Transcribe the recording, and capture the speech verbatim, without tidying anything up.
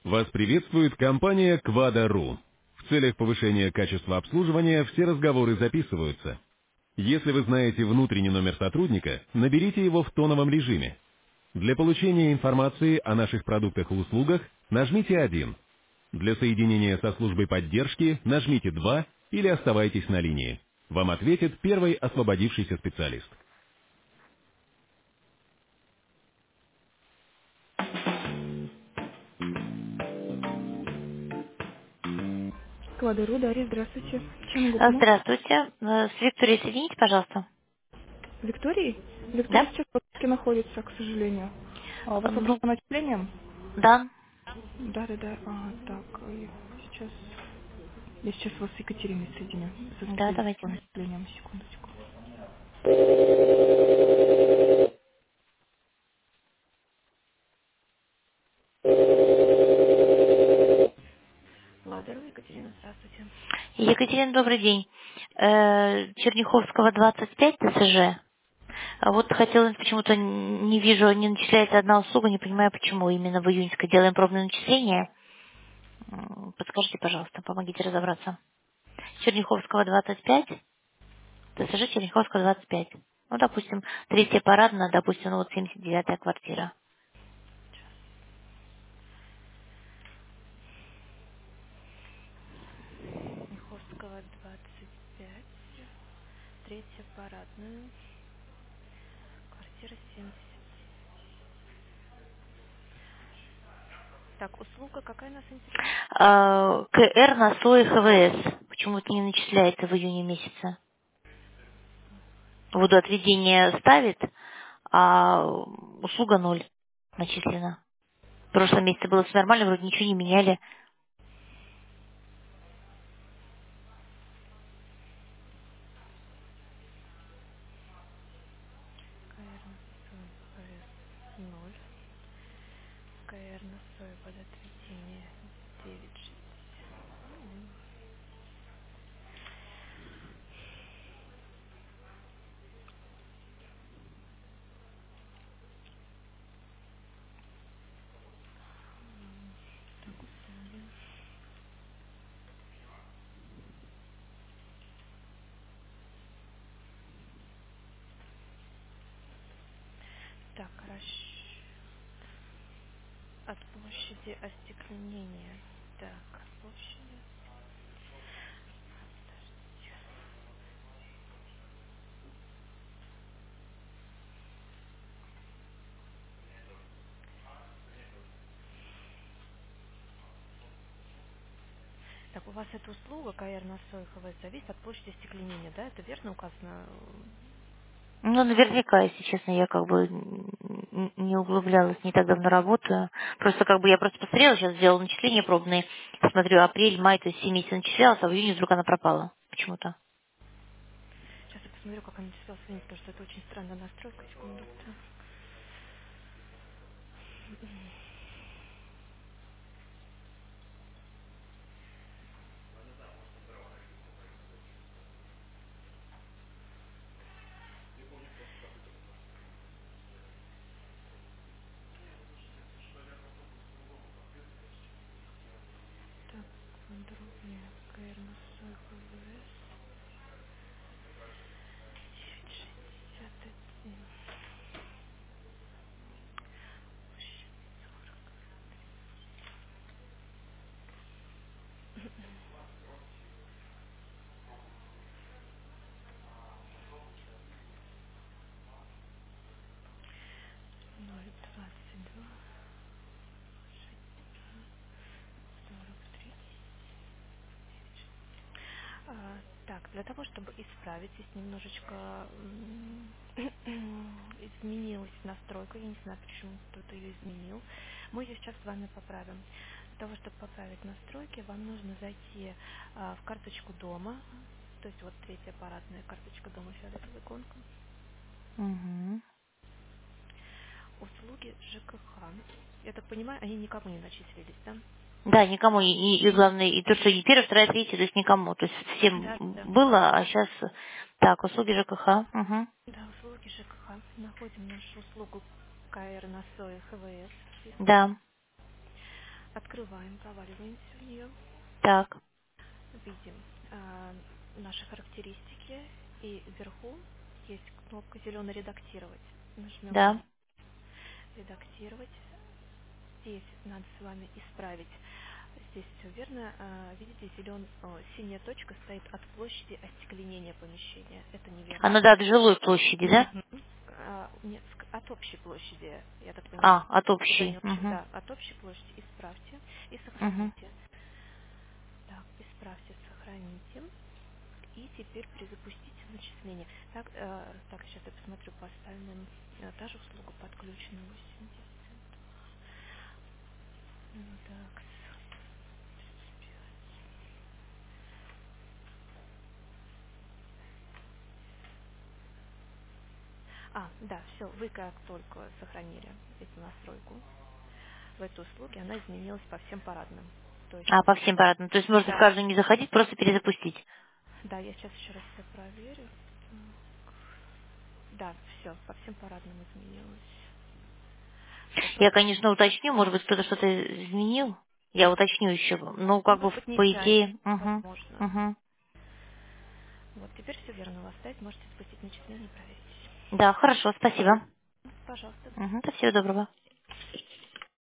Вас приветствует компания Quada.ru. В целях повышения качества обслуживания все разговоры записываются. Если вы знаете внутренний номер сотрудника, наберите его в тоновом режиме. Для получения информации о наших продуктах и услугах нажмите один. Для соединения со службой поддержки нажмите два или оставайтесь на линии. Вам ответит первый освободившийся специалист. Квадру, Дарья, здравствуйте. Чем могу А, помочь? Здравствуйте. Э, С Викторией соедините, пожалуйста. Виктории? Виктория Да? сейчас в отпуске находится, к сожалению. А у вас вопрос Ну, по начислениям? да. Да, да, да. А, так, э, сейчас... Я сейчас вас с Екатериной соединю, со Да, специалистом по давайте. начислениям. Секундочку. Ладеру, Екатерина, здравствуйте. Екатерина, добрый день. Э, Черняховского двадцать пять ТСЖ. А вот хотела, почему-то н- не вижу, не начисляется одна услуга, не понимаю, почему именно в июньской делаем пробное начисление. М, Подскажите, пожалуйста, помогите разобраться. Черняховского двадцать пять, ТСЖ Черняховского двадцать пять. Ну, допустим, третья парадная, допустим, ну вот семьдесят девятая квартира. Миховского, двадцать пять. Третья парадная. Квартира семьдесят. Так, услуга какая нас интересует? А, КР на слой ХВС. Почему-то не начисляется в июне месяце. Водоотведение ставит, а услуга ноль начислена. В прошлом месяце было все нормально, вроде ничего не меняли. КР на свой ПС ноль. КР на свой водоотведение девять шестьдесят. Так, услуги. Так, расчет от площади остекления. Так, от площади. Так, у вас эта услуга КР на свой ХВС зависит от площади остекления, да? Это верно указано? Ну, наверняка, если честно, я как бы н- не углублялась, не так давно работаю. Просто как бы я просто посмотрела, сейчас сделала начисления пробные. Смотрю, апрель, май, то есть семь месяцев начислялась, а в июне вдруг она пропала. Почему-то. Сейчас я посмотрю, как она начислялась, потому что это очень странная настройка. Секунду. Так, подробнее. КР на свой ХВС. девять шестьдесят один. ноль двадцать два сорок три. А, так, для того, чтобы исправить, здесь немножечко м, изменилась настройка, я не знаю, почему кто-то ее изменил. Мы ее сейчас с вами поправим. Для того, чтобы поправить настройки, вам нужно зайти а, в карточку дома, то есть вот третья аппаратная карточка дома, фиолетовая иконка, Мгм. услуги ЖКХ. Я так понимаю, они никому не начислились, да? Да, никому, и, и- и главное, и то, что и первая, вторая, третья, то есть никому. То есть всем Да, да. было, а сейчас так, услуги ЖКХ. Мгм. Да, услуги ЖКХ. Находим нашу услугу КР на СОИ ХВС в списке. Да. Открываем, проваливаемся в нее. Так. Видим э, наши характеристики. И вверху есть кнопка зеленый «Редактировать». Нажмем на Да. нее «Редактировать». Здесь надо с вами исправить. Здесь все верно. Э, видите, зелен... о, синяя точка стоит от площади остекленения помещения. Это А, неверно. ну да, от жилой площади, да? Мгм. А, нет, ск- от общей площади, я так понимаю, А, от куда общей. не общей, Угу. да, от общей площади исправьте и Угу. сохраните. Так, исправьте, сохраните. И теперь перезапустите начисление. Так, э, так, сейчас я посмотрю по остальным. Э, та же услуга подключена восемьдесят. Ну, так. А, да, все, вы как только сохранили эту настройку в этой услуге, она изменилась по всем парадным. То есть, А, по всем парадным. То есть можно в да, каждую не заходить, просто перезапустить. да, я сейчас еще раз все проверю. Да, все, по всем парадным изменилось. Все, Я, просто, конечно, уточню, может быть, кто-то что-то изменил. Я уточню еще. Ну, как бы, может быть, по нечаянно, идее. Угу. возможно. Угу. Вот, теперь все верно у вас стоит, можете спустить начисление и проверить. Да, хорошо, спасибо. Пожалуйста. Угу. Всего доброго.